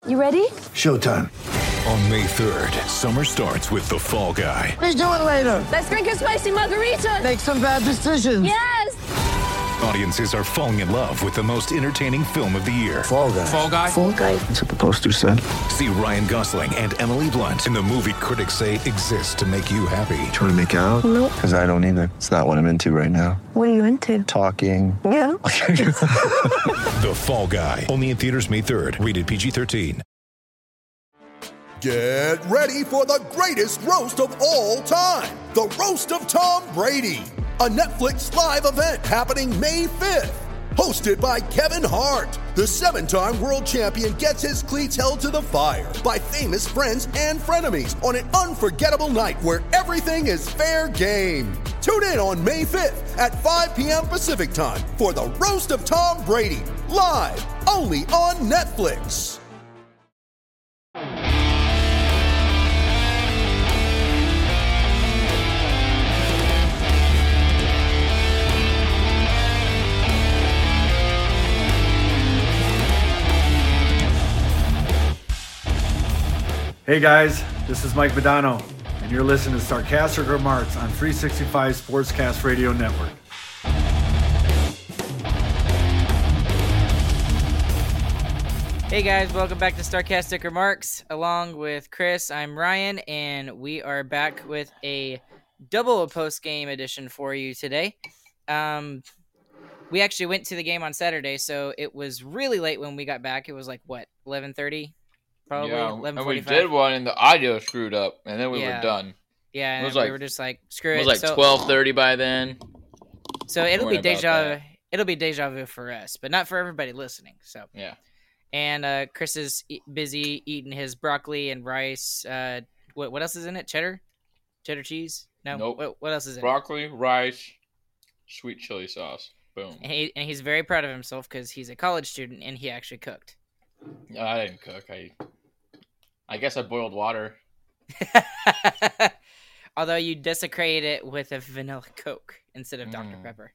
You ready? Showtime. On May 3rd, summer starts with The Fall Guy. Let's do it later. Let's drink a spicy margarita. Make some bad decisions. Yes! Audiences are falling in love with the most entertaining film of the year. Fall Guy. Fall Guy? Fall guy. That's what the poster said. See Ryan Gosling and Emily Blunt in the movie critics say exists to make you happy. Trying to make it out? Nope. Because I don't either. It's not what I'm into right now. What are you into? Talking. Yeah. The Fall Guy. Only in theaters May 3rd. Rated PG-13. Get ready for the greatest roast of all time. The Roast of Tom Brady. A Netflix live event happening May 5th. Hosted by Kevin Hart. The 7-time world champion gets his cleats held to the fire by famous friends and frenemies on an unforgettable night where everything is fair game. Tune in on May 5th at 5 p.m. Pacific time for the Roast of Tom Brady. Live only on Netflix. Hey guys, this is Mike Modano, and you're listening to Sarcastic Remarks on 365 Sportscast Radio Network. Hey guys, welcome back to Sarcastic Remarks. Along with Chris, I'm Ryan, and we are back with a double post-game edition for you today. We actually went to the game on Saturday, so it was really late when we got back. It was like, what, 11:30? Probably 11:45. And we did one, and the audio screwed up, and then we were done. Yeah, and it was like, we were just like, screw it. It was like 12:30 by then. So it'll be deja vu for us, but not for everybody listening. So yeah. And Chris is busy eating his broccoli and rice. What else is in it? Cheddar cheese? No. Nope. What else is in it? Broccoli, rice, sweet chili sauce. Boom. And he's very proud of himself because he's a college student and he actually cooked. No, I didn't cook. I guess I boiled water. Although you desecrated it with a vanilla Coke instead of Dr. Pepper.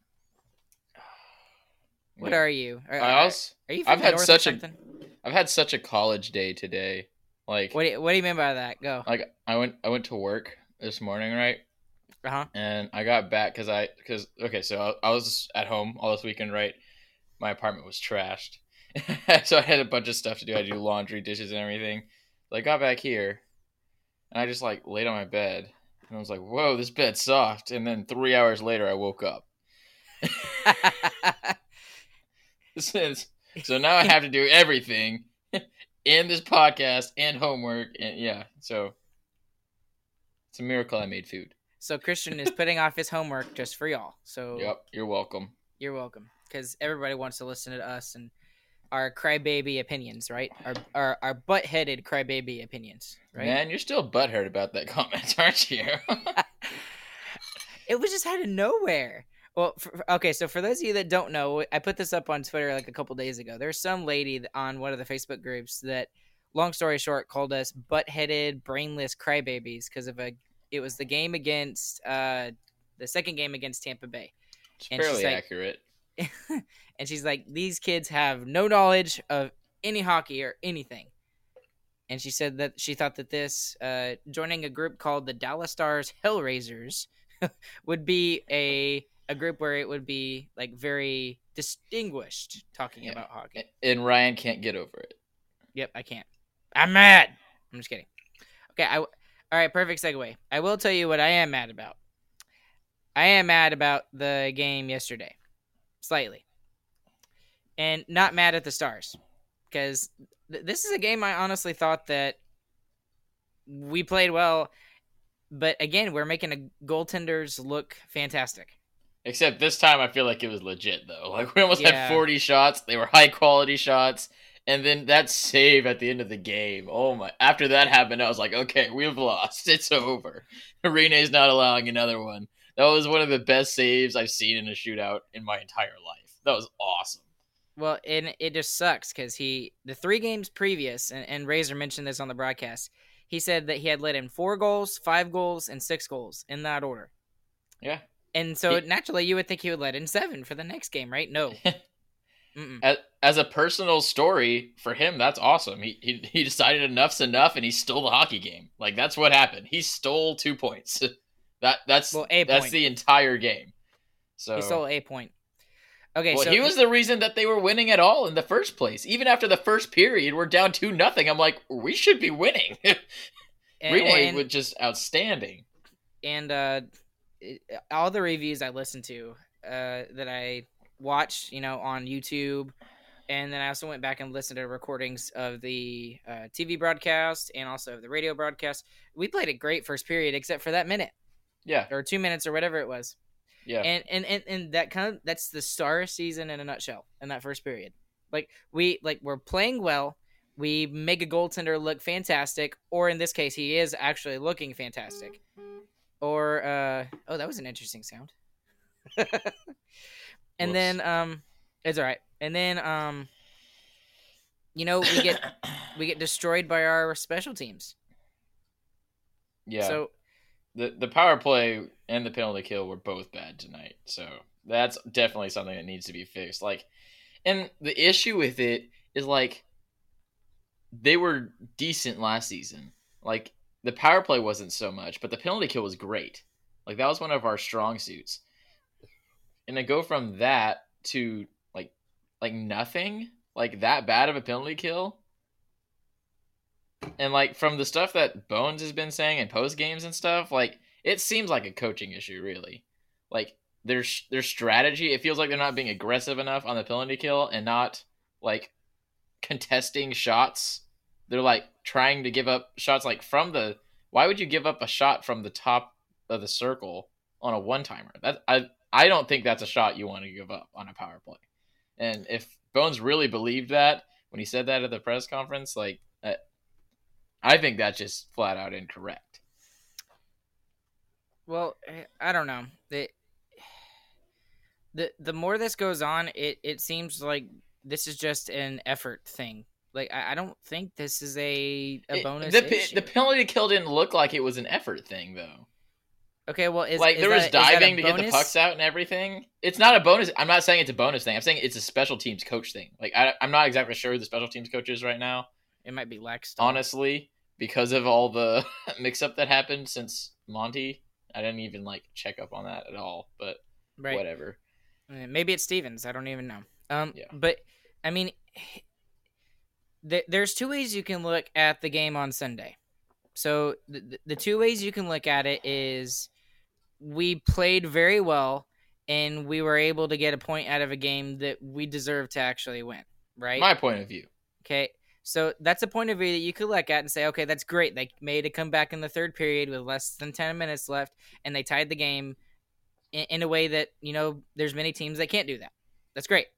What are you? Are you from I've had such a college day today. Like, what do you mean by that? Go. Like, I went to work this morning, right? And I got back so I was at home all this weekend, right? My apartment was trashed. So I had a bunch of stuff to do. I had to do laundry, dishes, and everything. So I got back here, and I just, like, laid on my bed. And I was like, whoa, this bed's soft. And then 3 hours later, I woke up. So now I have to do everything in this podcast and homework. And yeah, so it's a miracle I made food. So Christian is putting off his homework just for y'all. So yep, you're welcome. You're welcome, because everybody wants to listen to us and our crybaby opinions, right? Our butt-headed crybaby opinions, right? Man, you're still butthurt about that comment, aren't you? It was just out of nowhere. Well, so for those of you that don't know, I put this up on Twitter like a couple days ago. There's some lady on one of the Facebook groups that, long story short, called us butt-headed, brainless crybabies because it was the game against the second game against Tampa Bay. It's fairly accurate. And she's like, these kids have no knowledge of any hockey or anything. And she said that she thought that this joining a group called the Dallas Stars Hellraisers would be a group where it would be like very distinguished talking about hockey. And Ryan can't get over it. Yep, I can't. I'm mad. I'm just kidding. Okay, all right, perfect segue. I will tell you what I am mad about. I am mad about the game yesterday. Slightly. And not mad at the Stars. Because this is a game I honestly thought that we played well. But again, we're making a goaltenders look fantastic. Except this time I feel like it was legit, though. Like, we almost had 40 shots. They were high-quality shots. And then that save at the end of the game. Oh, my. After that happened, I was like, okay, we've lost. It's over. Rene's not allowing another one. That was one of the best saves I've seen in a shootout in my entire life. That was awesome. Well, and it just sucks because the 3 games previous, and Razor mentioned this on the broadcast, he said that he had let in 4 goals, 5 goals, and 6 goals in that order. Yeah. And so naturally you would think he would let in 7 for the next game, right? No. as a personal story for him, that's awesome. He decided enough's enough, and he stole the hockey game. Like, that's what happened. He stole 2 points. That's the entire game. So he stole a point. Okay, well, so he was the reason that they were winning at all in the first place. Even after the first period, we're down 2-0. I'm like, we should be winning. Rene was just outstanding. And all the reviews I listened to that I watched, on YouTube, and then I also went back and listened to recordings of the TV broadcast and also of the radio broadcast. We played a great first period, except for that minute. Yeah. Or 2 minutes or whatever it was. Yeah. And that's the Star season in a nutshell in that first period. We're playing well. We make a goaltender look fantastic, or in this case, he is actually looking fantastic. Or that was an interesting sound. And then it's all right. And then we get destroyed by our special teams. Yeah. So the power play and the penalty kill were both bad tonight. So that's definitely something that needs to be fixed. And the issue with it is they were decent last season. The power play wasn't so much, but the penalty kill was great. That was one of our strong suits. And to go from that to nothing, that bad of a penalty kill. And from the stuff that Bones has been saying in post games and stuff, it seems like a coaching issue, really. Their strategy, it feels like they're not being aggressive enough on the penalty kill and not contesting shots. They're trying to give up shots from the. Why would you give up a shot from the top of the circle on a one-timer? I don't think that's a shot you want to give up on a power play. And if Bones really believed that when he said that at the press conference, I think that's just flat out incorrect. Well, I don't know. The more this goes on, it seems like this is just an effort thing. I don't think this is a bonus issue. The penalty kill didn't look like it was an effort thing, though. Okay, well, there was diving to get the pucks out and everything. It's not a bonus. I'm not saying it's a bonus thing. I'm saying it's a special teams coach thing. I'm not exactly sure who the special teams coach is right now. It might be Lex. Honestly, because of all the mix-up that happened since Monty, I didn't even check up on that at all. But whatever. Maybe it's Stevens. I don't even know. Yeah. But I mean, there's two ways you can look at the game on Sunday. So the two ways you can look at it is we played very well and we were able to get a point out of a game that we deserve to actually win, right? My point of view. Okay, so that's a point of view that you could look at and say, okay, that's great. They made a comeback in the third period with less than 10 minutes left, and they tied the game in a way that, there's many teams that can't do that. That's great.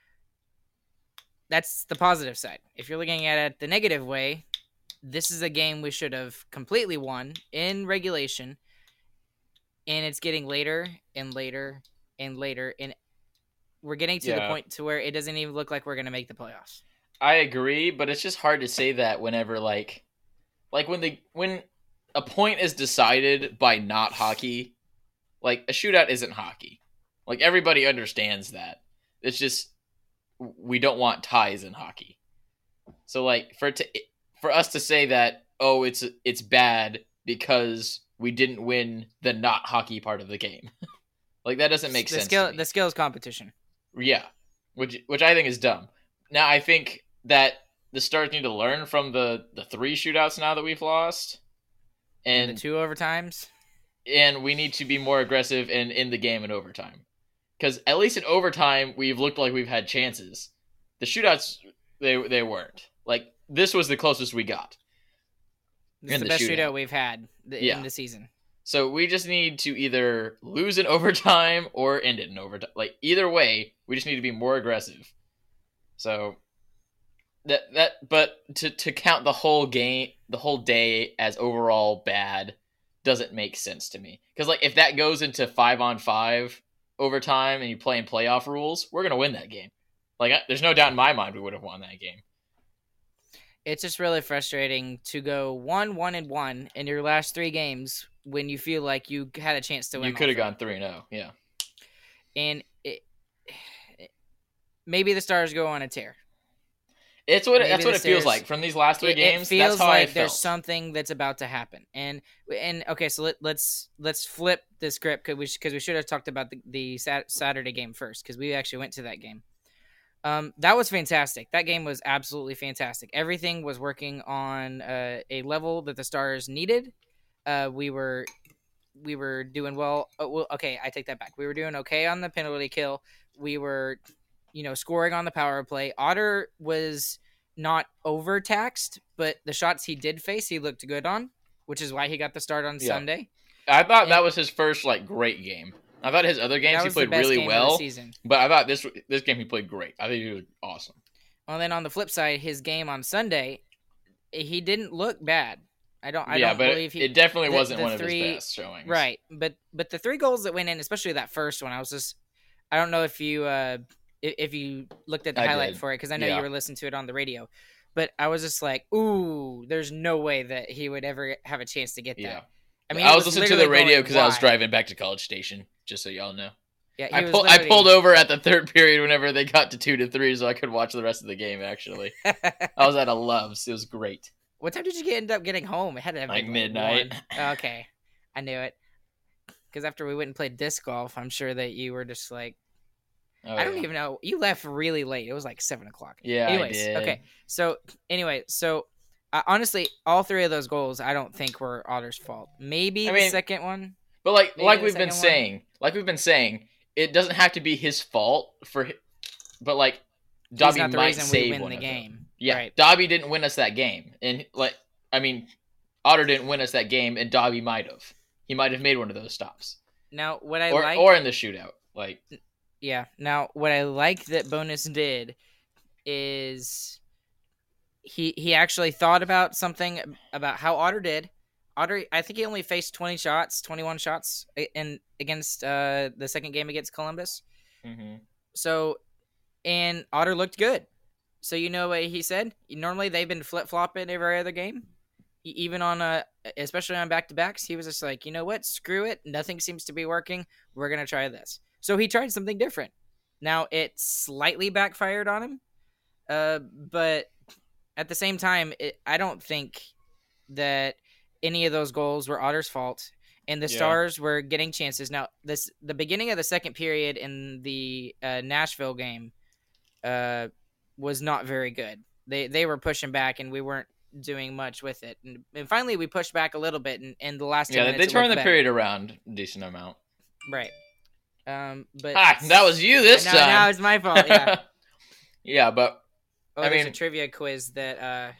That's the positive side. If you're looking at it the negative way, this is a game we should have completely won in regulation, and it's getting later and later and later, and we're getting to the point to where it doesn't even look like we're going to make the playoffs. I agree, but it's just hard to say that whenever when a point is decided by not hockey, a shootout isn't hockey. Everybody understands that. It's just we don't want ties in hockey. So for us to say that, oh, it's bad because we didn't win the not hockey part of the game. That doesn't make sense to me. The skills competition. Yeah. Which I think is dumb. Now I think that the Stars need to learn from the 3 shootouts now that we've lost. And the 2 overtimes. And we need to be more aggressive in the game in overtime. Because at least in overtime, we've looked like we've had chances. The shootouts, they weren't. This was the closest we got. This is the best shootout we've had in the season. So we just need to either lose in overtime or end it in overtime. Either way, we just need to be more aggressive. So but to count the whole game, the whole day as overall bad doesn't make sense to me. Because if that goes into 5-on-5 overtime and you play in playoff rules, we're gonna win that game. There's no doubt in my mind we would have won that game. It's just really frustrating to go 1-1-1 in your last 3 games when you feel like you had a chance to win. You could have gone 3-0, yeah. And maybe the Stars go on a tear. That's what Maybe it feels Stars- like from these last 3 games. It feels that's how like I there's felt. something that's about to happen. And okay, so let's flip the script because we should have talked about the Saturday game first because we actually went to that game. That was fantastic. That game was absolutely fantastic. Everything was working on a level that the Stars needed. We were doing well. Okay, I take that back. We were doing okay on the penalty kill. We were, scoring on the power play. Otter was not overtaxed, but the shots he did face, he looked good on, which is why he got the start on Sunday. I thought that was his first great game. I thought his other games he played really well, but I thought this game he played great. I think he was awesome. Well, then on the flip side, his game on Sunday, he didn't look bad. I don't believe it definitely wasn't one of his best showings. Right, but the 3 goals that went in, especially that first one, I don't know if you looked at the highlight for it because I know you were listening to it on the radio, but I was just like, ooh, there's no way that he would ever have a chance to get that. Yeah. I mean, I was listening to the radio because I was wide. driving back to College Station, just so y'all know. Yeah, I pulled over at the third period whenever they got to 2-3 so I could watch the rest of the game, actually. I was at a Love's. It was great. What time did you end up getting home? It had to have been midnight. 1. Okay, I knew it. Because after we went and played disc golf, I'm sure that you were just like, I don't even know. You left really late. It was like 7 o'clock. Yeah, anyways, I did. Okay. So honestly, all 3 of those goals, I don't think were Otter's fault. Maybe the second one. But like we've been saying, it doesn't have to be his fault but Dobby might save one of them. Yeah, right. Dobby didn't win us that game, and Otter didn't win us that game, and Dobby might have. He might have made one of those stops. Now, what or in the shootout, Yeah. Now, what I like that Bonus did is he actually thought about something about how Otter did. Otter, I think he only faced 21 shots against the second game against Columbus. Mm-hmm. So, and Otter looked good. So you know what he said? Normally they've been flip-flopping every other game. Even on especially on back-to-backs, he was just like, you know what? Screw it. Nothing seems to be working. We're going to try this. So he tried something different. Now, it slightly backfired on him. But at the same time, I don't think that any of those goals were Otter's fault. And the Stars were getting chances. Now, the beginning of the second period in the Nashville game was not very good. They were pushing back, and we weren't doing much with it. And finally, we pushed back a little bit, and in the last 10 minutes, they turned the period around a decent amount. Right. But that was you this time. Now it's my fault. Yeah. Yeah, but there's a trivia quiz that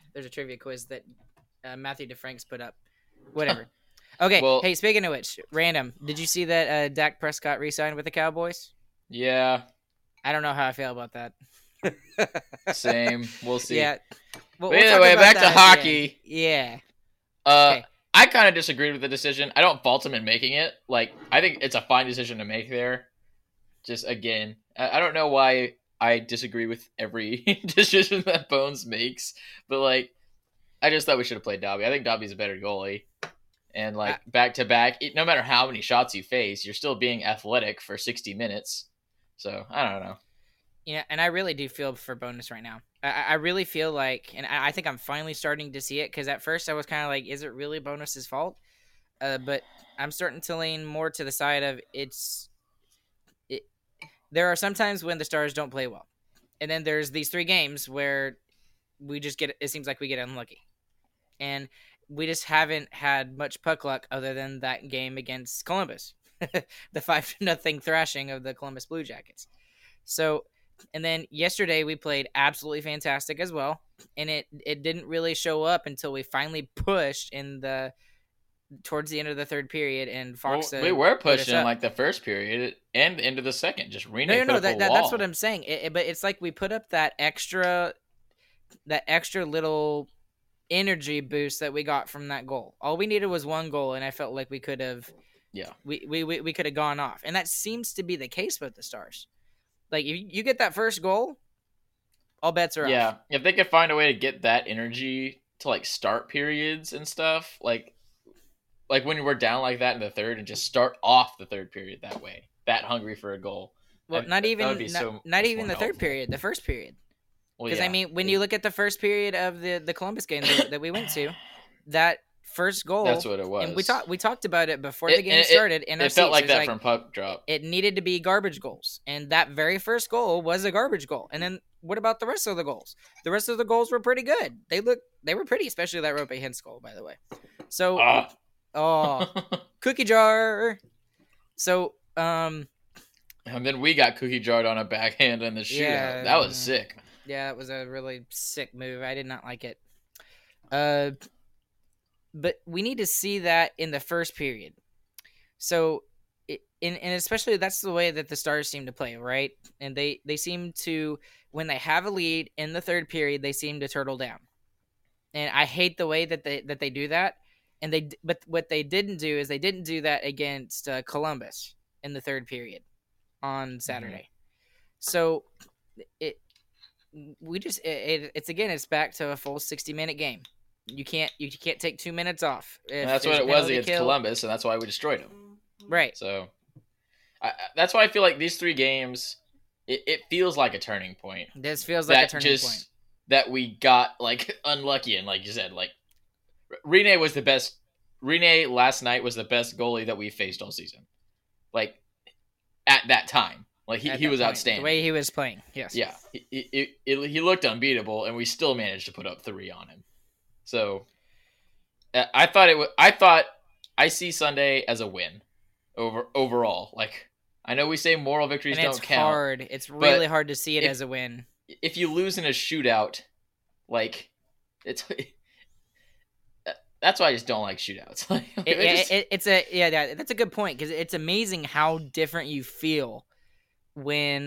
Matthew DeFranks put up. Whatever. Okay. Well, hey, speaking of which, random. Did you see that Dak Prescott re-signed with the Cowboys? Yeah. I don't know how I feel about that. Same. We'll see. Yeah. But anyway, back to hockey. Yeah. Okay. I kind of disagreed with the decision. I don't fault him in making it. I think it's a fine decision to make there. Just, again, I don't know why I disagree with every decision that Bones makes, but, I just thought we should have played Dobby. I think Dobby's a better goalie. And, back-to-back, no matter how many shots you face, you're still being athletic for 60 minutes. So, I don't know. Yeah, and I really do feel for Bonus right now. I really feel like, and I think I'm finally starting to see it, because at first I was kind of like, is it really Bonus's fault? But I'm starting to lean more to the side of there are some times when the Stars don't play well. And then there's these 3 games where it seems like we get unlucky. And we just haven't had much puck luck other than that game against Columbus. The 5-0 thrashing of the Columbus Blue Jackets. So, and then yesterday we played absolutely fantastic as well. And it didn't really show up until we finally pushed towards the end of the third period, and Fox. We were pushing the first period and the end of the second. Just Rene No. That's what I'm saying. But it's like we put up that extra little energy boost that we got from that goal. All we needed was 1 goal, and I felt like we could have. Yeah. We could have gone off, and that seems to be the case with the Stars. If you get that first goal, all bets are off. Yeah, if they could find a way to get that energy to start periods and stuff, like when we're down like that in the third, and just start off the third period that way, that hungry for a goal. Well, not even would be so not much even more the third helpful. period, the first period. Well, Because yeah. I mean, when you look at the first period of the Columbus game that we went to, that first goal, That's what it was. and we talked about it before the game started. In our it felt seats. like It was that from puck drop. It needed to be garbage goals, and that very first goal was a garbage goal. And then what about the rest of the goals? The rest of the goals were pretty good. They were pretty, especially that Rope Hintz goal, by the way. So, cookie jar. So, and then we got cookie jarred on a backhand in the shootout. Yeah, that was sick. Yeah, it was a really sick move. I did not like it. But we need to see that in the first period. So, and especially that's the way that the Stars seem to play, right? And they seem to, when they have a lead in the third period, they seem to turtle down. And I hate the way that they do that. But what they didn't do is they didn't do that against Columbus in the third period on Saturday. So it's back to a full 60-minute game. You can't take 2 minutes off. And that's what it was against Columbus, and that's why we destroyed them. Right. So that's why I feel like these 3 games, it feels like a turning point. This feels like a turning point. That we got like unlucky, and like you said, like Rene was the best. Rene last night was the best goalie that we faced all season. Like at that time, like he was outstanding. The way he was playing, yes. Yeah, he looked unbeatable, and we still managed to put up 3 on him. So I thought I see Sunday as a win overall. Like I know we say moral victories don't count. It's hard. It's really hard to see it as a win. If you lose in a shootout, like it's that's why I just don't like shootouts. That's a good point, because it's amazing how different you feel when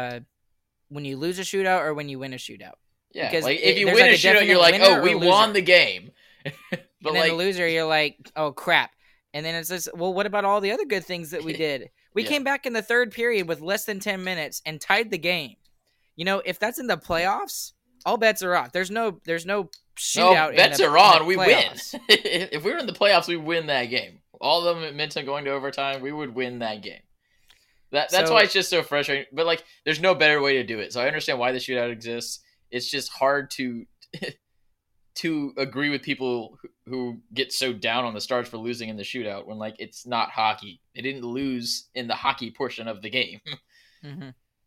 you lose a shootout or when you win a shootout. Yeah, because like if you win a shootout, you're like, oh, we won the game. But and then the loser, you're like, oh crap. And then it's just, well, what about all the other good things that we did? We came back in the third period with less than 10 minutes and tied the game. You know, if that's in the playoffs, all bets are off. There's no shootout. No, bets are on. We win. If we were in the playoffs, we win that game. All of them at Minton going to overtime, we would win that game. That's why it's just so frustrating. But like, there's no better way to do it. So I understand why the shootout exists. It's just hard to agree with people who get so down on the Stars for losing in the shootout when like it's not hockey. They didn't lose in the hockey portion of the game. Mm-hmm.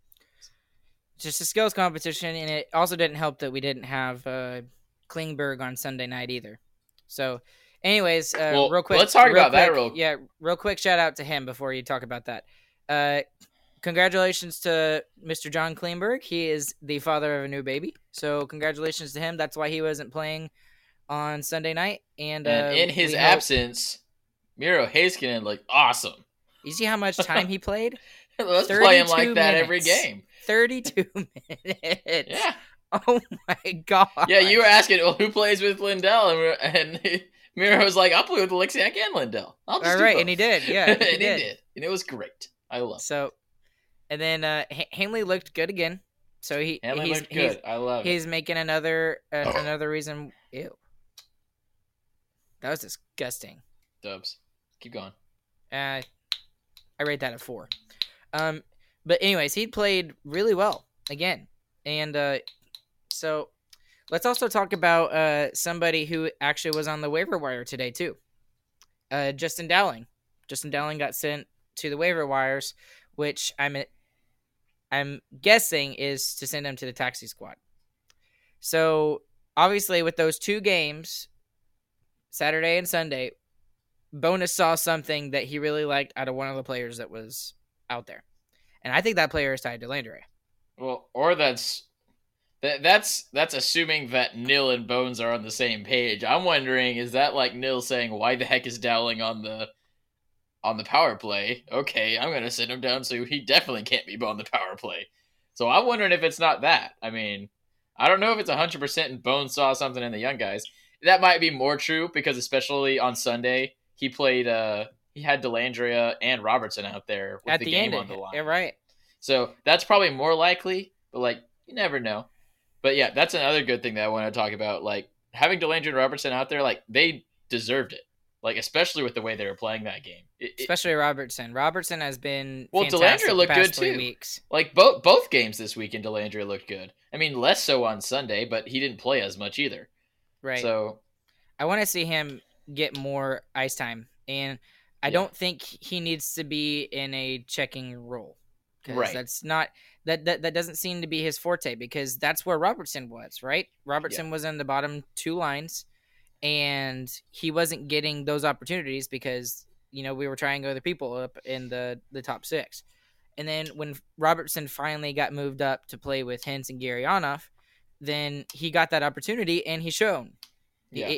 Just a skills competition, and it also didn't help that we didn't have Klingberg on Sunday night either. So, anyways, real quick, let's talk about that real quick. Yeah, real quick shout out to him before you talk about that. Congratulations to Mr. John Klingberg. He is the father of a new baby. So congratulations to him. That's why he wasn't playing on Sunday night. And in his absence, Miro Heiskanen looked awesome. You see how much time he played? Let's play him like that every game. 32 minutes. Yeah. Oh my god. Yeah, you were asking, well, who plays with Lindell? And Miro was like, I'll play with Alexiak and Lindell. I'll just do both. And he did. Yeah, and he did. And it was great. I love it. So, and then Hanley looked good again. So Hanley looked good. I love it. He's making another reason. Ew. That was disgusting. Dubs. Keep going. I rate that a 4. But anyways, he played really well again. And so let's also talk about somebody who actually was on the waiver wire today too. Justin Dowling. Justin Dowling got sent to the waiver wires, which I'm guessing is to send him to the taxi squad. So obviously with those 2 games, Saturday and Sunday, Bonus saw something that he really liked out of one of the players that was out there. And I think that player is tied to Landry. Well, or that's assuming that Nil and Bones are on the same page. I'm wondering, is that like Nil saying, why the heck is Dowling on the power play? Okay, I'm going to send him down so he definitely can't be on the power play. So I'm wondering if it's not that. I mean, I don't know if it's 100% and Bones saw something in the young guys. That might be more true because especially on Sunday, he played he had Dellandrea and Robertson out there with the game on the line. Yeah, right. So that's probably more likely, but like you never know. But yeah, that's another good thing that I want to talk about. Like having Dellandrea and Robertson out there, like they deserved it. Like, especially with the way they were playing that game. Especially Robertson. Robertson has been well. fantastic Delandria looked the past good 3 too. weeks. Like both games this weekend, Delandria looked good. I mean, less so on Sunday, but he didn't play as much either. Right. So I want to see him get more ice time, and I don't think he needs to be in a checking role. Right. That's not that doesn't seem to be his forte, because that's where Robertson was, right? Robertson was in the bottom 2 lines, and he wasn't getting those opportunities because, we were trying other people up in the top 6. And then when Robertson finally got moved up to play with Hintz and Gurianov, then he got that opportunity and he shone. Yeah.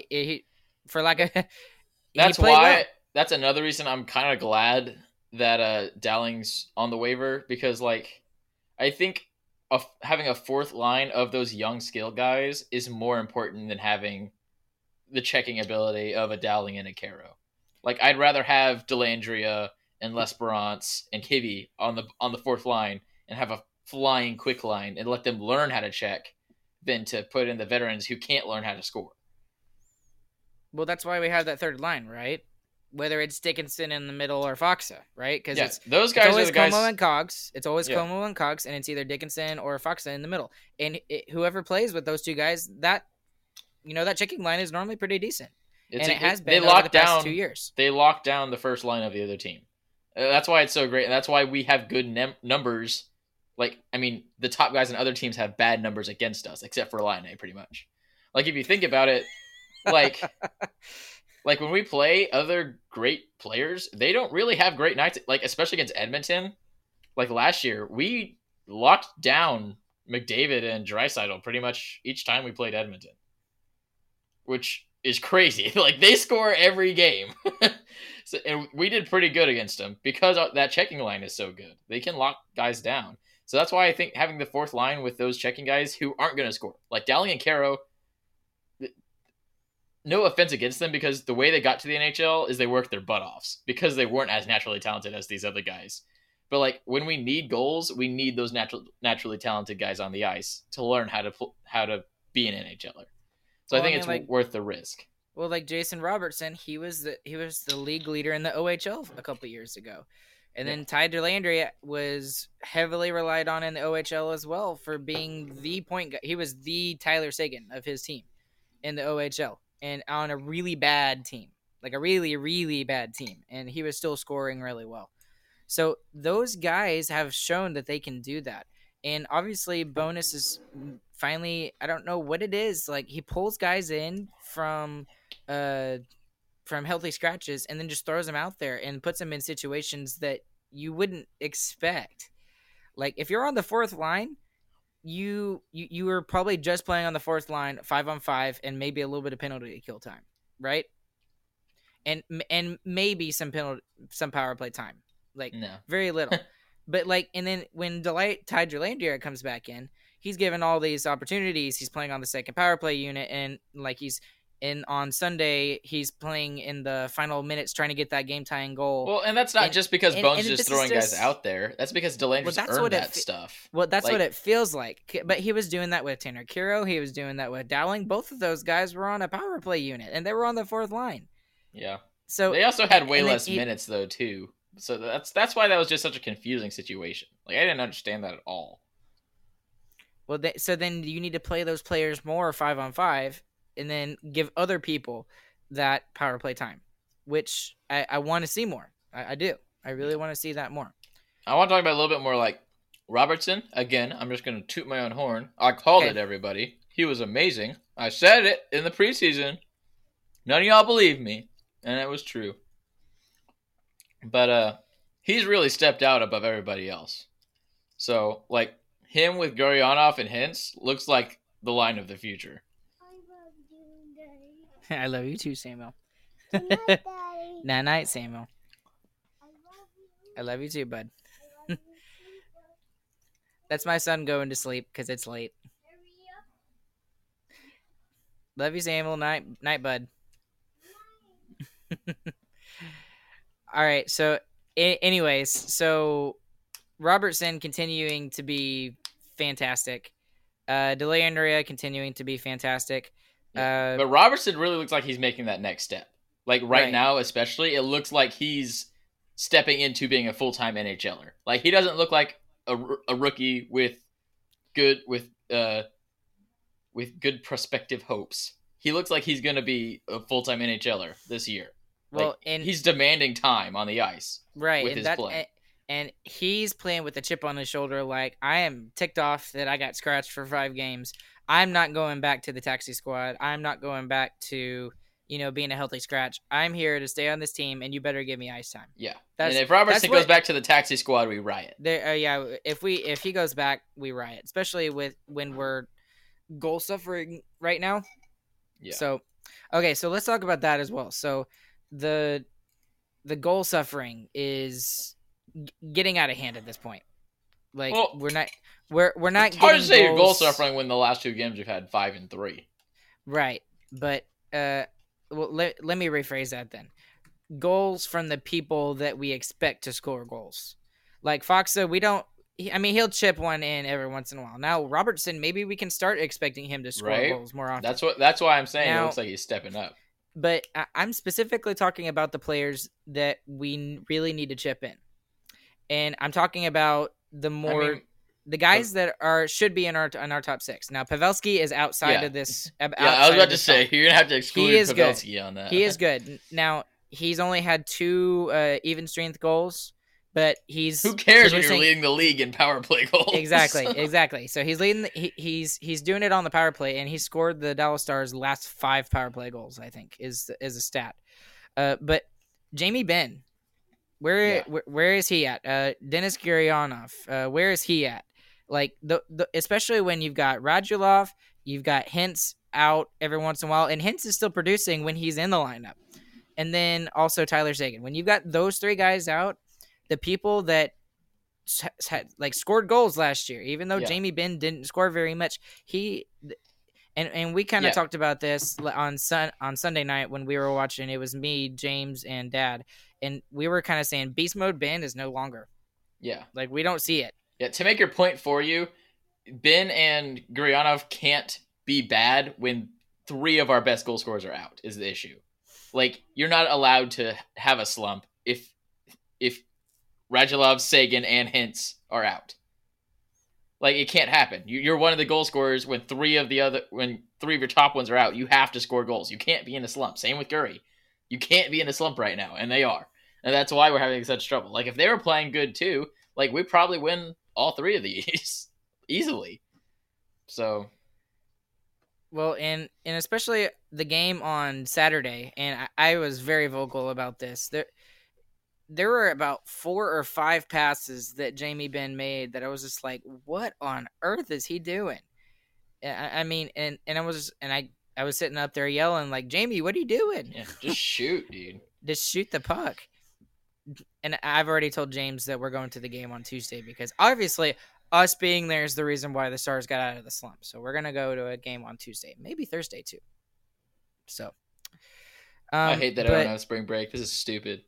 That's why. Well. That's another reason I'm kind of glad that Dowling's on the waiver, because I think having a 4th line of those young skill guys is more important than having the checking ability of a Dowling and a Caro. I'd rather have Delandria and L'Esperance and Kibbe on the 4th line and have a flying quick line and let them learn how to check than to put in the veterans who can't learn how to score. Well, that's why we have that 3rd line, right? Whether it's Dickinson in the middle or Foxa, right? Because those guys always are the guys. Como and Cogs. It's always Como and Cogs, and it's either Dickinson or Foxa in the middle. And whoever plays with those 2 guys, that checking line is normally pretty decent. It has been over the past 2 years. They locked down the first line of the other team. That's why it's so great. And that's why we have good numbers. The top guys in other teams have bad numbers against us, except for Line A, pretty much. If you think about it, when we play other great players, they don't really have great nights. Especially against Edmonton. Last year, we locked down McDavid and Draisaitl pretty much each time we played Edmonton, which is crazy. They score every game. And we did pretty good against them because that checking line is so good. They can lock guys down. So that's why I think having the 4th line with those checking guys who aren't going to score, like Dowling and Caro, no offense against them, because the way they got to the NHL is they worked their butt offs because they weren't as naturally talented as these other guys. But when we need goals, we need those naturally talented guys on the ice to learn how to be an NHLer. So I think it's worth the risk. Well, Jason Robertson, he was the league leader in the OHL a couple years ago. And then Ty Dellandrea was heavily relied on in the OHL as well for being the point guy. He was the Tyler Seguin of his team in the OHL and on a really bad team, a really, really bad team. And he was still scoring really well. So those guys have shown that they can do that. And obviously Bonus is finally, I don't know what it is. He pulls guys in from healthy scratches and then just throws them out there and puts them in situations that you wouldn't expect. If you're on the 4th line, you were probably just playing on the 4th line 5-on-5 and maybe a little bit of penalty kill time, right? And maybe some power play time. No. Very little. But and then when Ty Dellandrea comes back in, he's given all these opportunities. He's playing on the 2nd power play unit, and he's on Sunday, he's playing in the final minutes trying to get that game tying goal. Well, and that's not just because Bones is just throwing guys out there. That's because Delandria's earned that stuff. Well, that's what it feels like. But he was doing that with Tanner Kiro. He was doing that with Dowling. Both of those guys were on a power play unit, and they were on the 4th line. Yeah. So they also had way less minutes though too. So that's why that was just such a confusing situation. I didn't understand that at all. Well, so then you need to play those players more 5-on-5, and then give other people that power play time, which I want to see more. I do. I really want to see that more. I want to talk about a little bit more Robertson. Again, I'm just going to toot my own horn. I called it, everybody. He was amazing. I said it in the preseason. None of y'all believe me, and it was true. But he's really stepped out above everybody else. So, him with Gurianov and Hintz looks like the line of the future. I love you too, Samuel. Daddy. Night, Samuel. I love you too, bud. That's my son going to sleep because it's late. Love you, Samuel. Night, bud. All right. So, anyways, Robertson continuing to be fantastic. Dellandrea continuing to be fantastic. But Robertson really looks like he's making that next step. Like right now, especially, it looks like he's stepping into being a full-time NHLer. Like he doesn't look like a rookie with good prospective hopes. He looks like he's going to be a full-time NHLer this year. Well, like, and he's demanding time on the ice, right? With and his that, play. and he's playing with a chip on his shoulder. Like, I am ticked off that I got scratched for 5 games. I'm not going back to the taxi squad. I'm not going back to, being a healthy scratch. I'm here to stay on this team, and you better give me ice time. Yeah. And if Robertson goes back to the taxi squad, we riot. If he goes back, we riot, especially when we're goal suffering right now. Yeah. So, okay, so let's talk about that as well. So, the goal suffering is getting out of hand at this point. Like, we're not It's hard to say you're goal suffering when the last 2 games we've had 5 and 3. Right, but let me rephrase that then. Goals from the people that we expect to score goals. Like Foxa, he'll chip one in every once in a while. Now Robertson, maybe we can start expecting him to score goals more often. That's why I'm saying it looks like he's stepping up. But I'm specifically talking about the players that we really need to chip in. And I'm talking about the guys that should be in our top 6. Now Pavelski is outside of this. I was about to say you're gonna have to exclude Pavelski on that. He is good. Now he's only had 2 even strength goals, but he's who cares when you're leading the league in power play goals? Exactly. So he's leading. He's doing it on the power play, and he scored the Dallas Stars' last 5 power play goals. I think is a stat. But Jamie Benn. Where is he at? Denis Gurianov, where is he at? Like especially when you've got Radulov, you've got Hintz out every once in a while, and Hintz is still producing when he's in the lineup, and then also Tyler Seguin. When you've got those 3 guys out, the people that had scored goals last year, even though Jamie Benn didn't score very much, and we kind of talked about this on Sunday night when we were watching. It was me, James, and Dad. And we were kind of saying beast mode Ben is no longer. Yeah. Like, we don't see it. Yeah, to make your point for you, Ben and Gurianov can't be bad when 3 of our best goal scorers are out is the issue. Like, you're not allowed to have a slump if Radulov, Seguin, and Hintz are out. Like, it can't happen. You're one of the goal scorers when 3 of your top ones are out. You have to score goals. You can't be in a slump. Same with Guri. You can't be in a slump right now, and they are. And that's why we're having such trouble. Like, if they were playing good too, like, we probably win all 3 of these easily. So. Well, and especially the game on Saturday, and I was very vocal about this. There were about 4 or 5 passes that Jamie Benn made that I was just like, what on earth is he doing? I mean, and I was sitting up there yelling like, Jamie, what are you doing? Yeah, just shoot, dude. Just shoot the puck. And I've already told James that we're going to the game on Tuesday because obviously us being there is the reason why the Stars got out of the slump. So we're going to go to a game on Tuesday, maybe Thursday too. So I hate that I don't have spring break. This is stupid.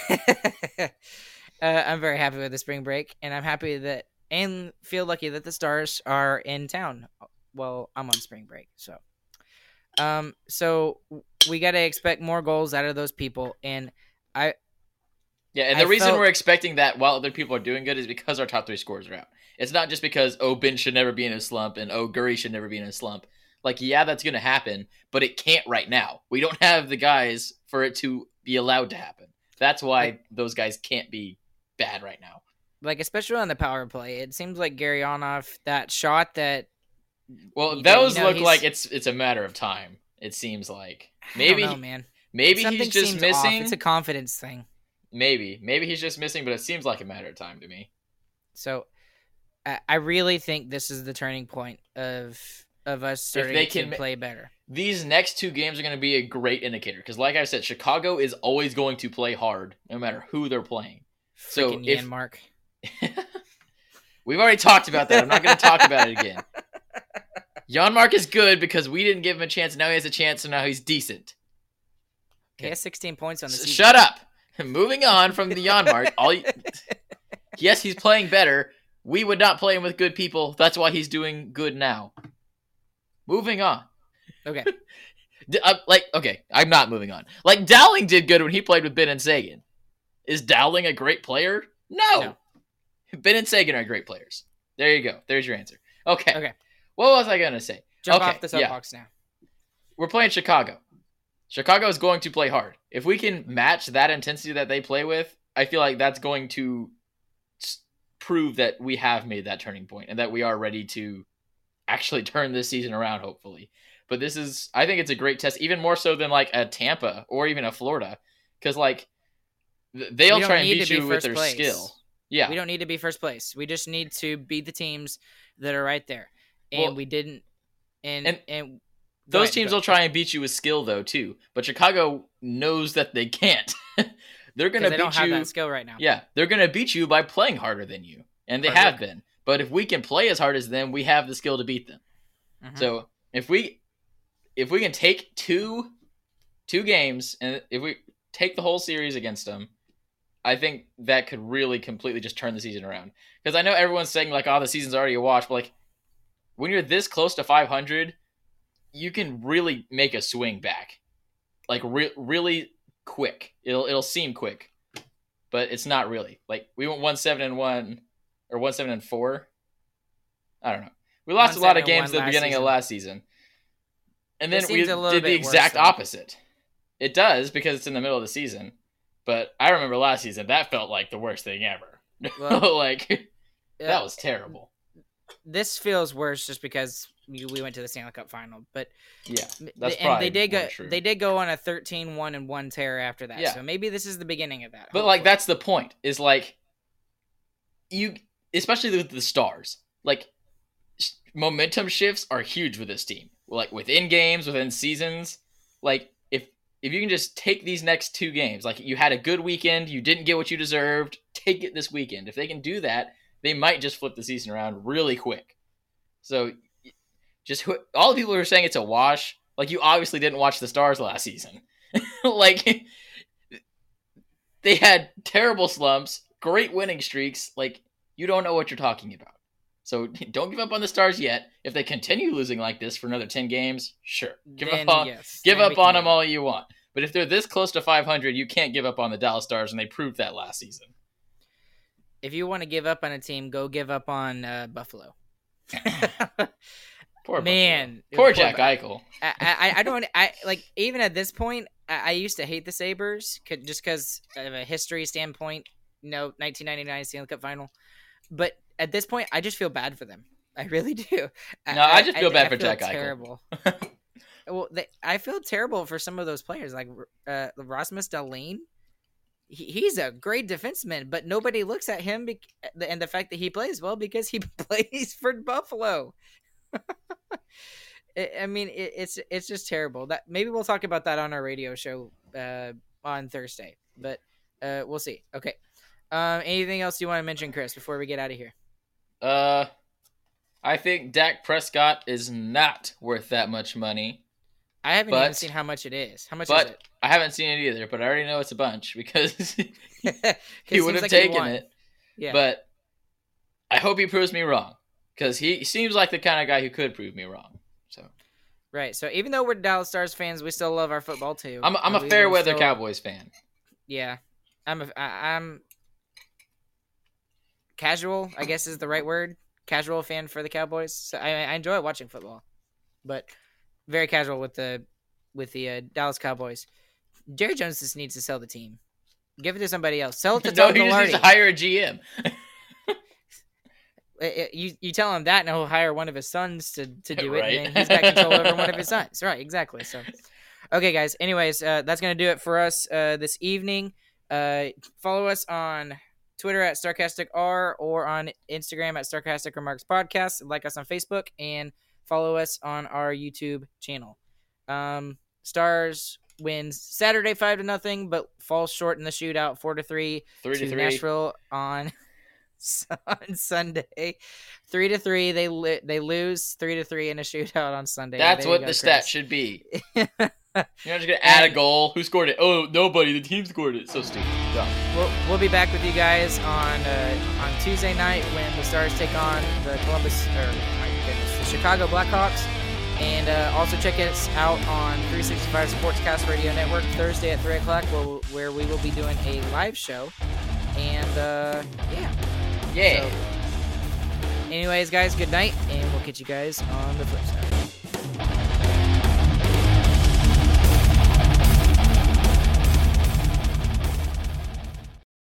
I'm very happy with the spring break, and I'm happy that and feel lucky that the Stars are in town. Well, I'm on spring break, so. So we got to expect more goals out of those people, and the reason we're expecting that while other people are doing good is because our top 3 scorers are out. It's not just because Ben should never be in a slump and Guri should never be in a slump. Like, yeah, that's going to happen, but it can't right now. We don't have the guys for it to be allowed to happen. That's why those guys can't be bad right now. Like, especially on the power play, it seems like Gurianov, that shot that. Well, those look like it's a matter of time. It seems like maybe, I don't know, man. Maybe something he's just missing. Off. It's a confidence thing. Maybe he's just missing, but it seems like a matter of time to me. So, I really think this is the turning point of us starting to play better. These next 2 games are going to be a great indicator because, like I said, Chicago is always going to play hard no matter who they're playing. Freaking Janmark. We've already talked about that. I'm not going to talk about it again. Janmark is good because we didn't give him a chance. Now he has a chance, so now he's decent. Okay. He has 16 points on the season. Shut up. Moving on from the Janmark. Yes, he's playing better. We would not play him with good people. That's why he's doing good now. Moving on. Okay. Okay, I'm not moving on. Like, Dowling did good when he played with Ben and Sagan. Is Dowling a great player? No. Ben and Sagan are great players. There you go. There's your answer. Okay. What was I going to say? Jump off the soapbox now. We're playing Chicago. Chicago is going to play hard. If we can match that intensity that they play with, I feel like that's going to prove that we have made that turning point and that we are ready to actually turn this season around, hopefully. But I think it's a great test, even more so than like a Tampa or even a Florida, because like they'll try and beat you with their skill. Yeah, we don't need to be first place. We just need to beat the teams that are right there, and we didn't. And those teams will try and beat you with skill though too. But Chicago knows that they can't. They're going to beat you. They don't have that skill right now. Yeah, they're going to beat you by playing harder than you, and they have been. But if we can play as hard as them, we have the skill to beat them. Mm-hmm. So if we can take two games, and if we take the whole series against them, I think that could really completely just turn the season around. Because I know everyone's saying like, "Oh, the season's already a wash," but like when you're this close to 500, you can really make a swing back, like really quick. It'll seem quick, but it's not really. Like we went 1-7-1 or 1-7-4. I don't know. We lost a lot of games at the beginning of last season. And then we did the exact opposite. It does because it's in the middle of the season. But I remember last season, that felt like the worst thing ever. Well, that was terrible. This feels worse just because we went to the Stanley Cup final. But yeah, that's probably they did go on a 13-1-1 tear after that. Yeah. So maybe this is the beginning of that. But like that's the point. Is like you, especially with the Stars, like momentum shifts are huge with this team. Like within games, within seasons, like if you can just take these next two games, like you had a good weekend, you didn't get what you deserved, take it this weekend. If they can do that, they might just flip the season around really quick. So just all the people who are saying it's a wash, like you obviously didn't watch the Stars last season. Like they had terrible slumps, great winning streaks. Like you don't know what you're talking about. So don't give up on the Stars yet. If they continue losing like this for another 10 games, sure. Give up on them all you want. But if they're this close to 500, you can't give up on the Dallas Stars, and they proved that last season. If you want to give up on a team, go give up on Buffalo. Poor man. Buffalo. Poor Jack Eichel. I don't like even at this point. I used to hate the Sabres just because of a history standpoint. 1999 Stanley Cup final, but at this point, I just feel bad for them. I really do. I just feel bad for Jack Eichel. Terrible. Well, I feel terrible for some of those players, like Rasmus Dahlin. He's a great defenseman, but nobody looks at him and the fact that he plays well because he plays for Buffalo. I mean, it's just terrible. That maybe we'll talk about that on our radio show on Thursday, but we'll see. Okay. Anything else you want to mention, Chris, before we get out of here? I think Dak Prescott is not worth that much money. I haven't even seen how much it is. How much is it? I haven't seen it either, but I already know it's a bunch because he would have taken it. Yeah. But I hope he proves me wrong because he seems like the kind of guy who could prove me wrong. So. Right. So even though we're Dallas Stars fans, we still love our football too. I'm a fair weather Cowboys fan. Yeah. I'm casual, I guess is the right word. Casual fan for the Cowboys. So I enjoy watching football, but very casual with the Dallas Cowboys. Jerry Jones just needs to sell the team. Give it to somebody else. Sell it to Tom Gilardi. He needs to hire a GM. You tell him that, and he'll hire one of his sons to do it, and then he's got control over one of his sons. Right, exactly. So, okay, guys. Anyways, that's gonna do it for us this evening. Follow us on Twitter at StarcasticR or on Instagram at Starcastic Remarks Podcast. Like us on Facebook and follow us on our YouTube channel. Stars wins Saturday 5-0, but falls short in the shootout 4-3 to Nashville on Sunday. 3-3. They lose 3-3 in a shootout on Sunday. That's what the stat should be. You're not just gonna add a goal. Who scored it? Oh, nobody. The team scored it. So stupid. Dumb. We'll be back with you guys on Tuesday night when the Stars take on the Chicago Blackhawks. And also check us out on 365 Sportscast Radio Network Thursday at 3 o'clock where we will be doing a live show. And, yeah. Yeah. So, anyways, guys, good night, and we'll catch you guys on the flip side.